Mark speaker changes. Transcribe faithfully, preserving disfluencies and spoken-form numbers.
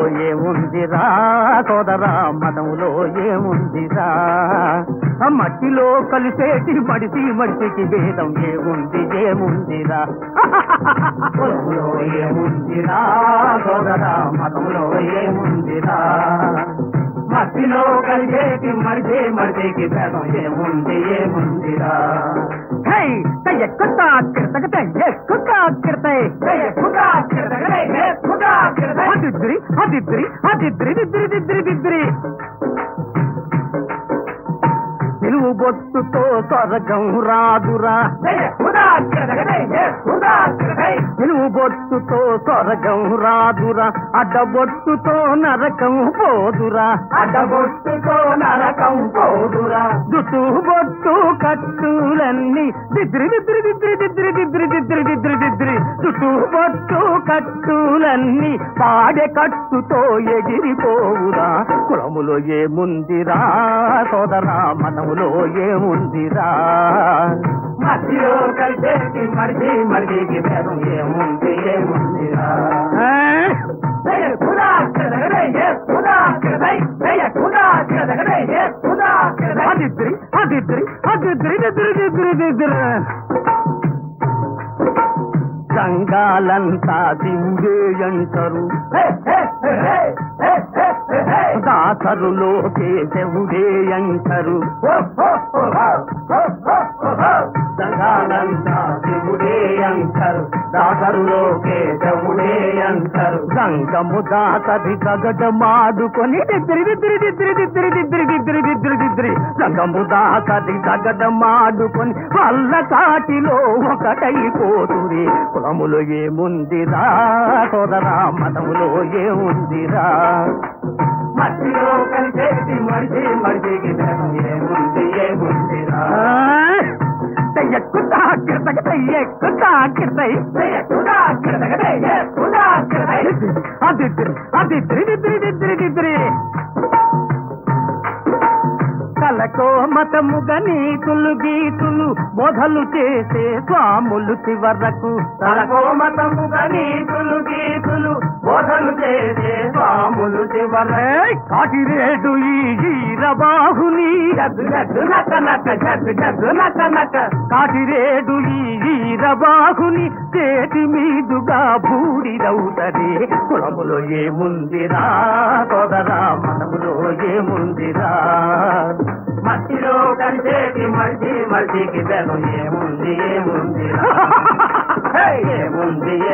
Speaker 1: ఏముందిరా సోదరా మతములో ఏముందిరా మట్టిలో కలిసేటి మడిసి మడిసికి భేదం ఏముంది ఏముందిరా కులములో ఏముందిరా సోదరా మతములో ఏముందిరా మట్టిలో కలిసేటి మడిసి మడిసికి భేదం ఏముంది ఏముందిరా ఎక్కుతా కిడతగతే ఎక్కుతా కిడతాయి అదిద్రి అదిద్రి అదిద్రి దిద్రి దిద్రి దిద్రి నిలువు బొట్టుతో స్వర్గం రాదురా నిలువు బొట్టుతో స్వర్గం రాదురా అడ్డబొట్టుతో నరకం పోదురా అడ్డబొట్టుతో నరకం పోదురా జుట్టు బొట్టు కట్టులన్నీ దిద్రి దిద్రి దిద్రి దిద్రి దిద్రి దిద్రి దిద్రి దిద్రి జుట్టు బొట్టు కట్టులన్నీ పాడె కట్టుతో ఎగిరిపోవురా కులములో ఏముందిరా సోదరా మతములో ఏముందిరా మధ్యలో కలిసేటి మడిసి మడిసికి భేదం ఏముంది ఏముందిరా అదిద్రి అదిద్రి అదిద్రి దిద్రి దిద్రి దిద్రి సంఘాలంతా దింగే అంటారు దాసరులో కేశవుడే అంటారు సంఘాలంతా శివుడే అంటారు దాసరులో కేశవుడే అంటారు సంగము దాసరి గగడమాడుకొని దిద్రి దిద్రి దిద్రి దిద్రి దిద్రి దిద్రి దిద్రి దిద్రి సంగము దాసరి గగడమాడుకొని వల్ల కాటిలో ఒకటైపోతురి కులములో ఏముందిరా సోదరా మతములో ఏముందిరా మట్టిలో కలిసేటి మడిసి మడిసికి ఏముంది ఏముందిరా ఎక్కుతా కిడతగతే ఎక్కుతా కిడతాయి అదిద్రి అదిద్రి దిద్రి దిద్రి దిద్రి కలకో మతముగ నీతులు గీతులు బోధలు చేసే స్వాములు చివరకు కలకో మతముగ నీతులు గీతులు బోధలు చేసే స్వాములు చివరే కాటిరేడు ఈ ఈరబాహుని కాటిరేడు ఈ ఈరబాహుని చేతి మీదుగా బూడిదవుతది కులములో ఏముందిరా సోదరా మనములో ఏముందిరా మట్టిలో కలిసేటి మడిసి మడిసికి భేదం ఏముంది ఏముంది ఏముంది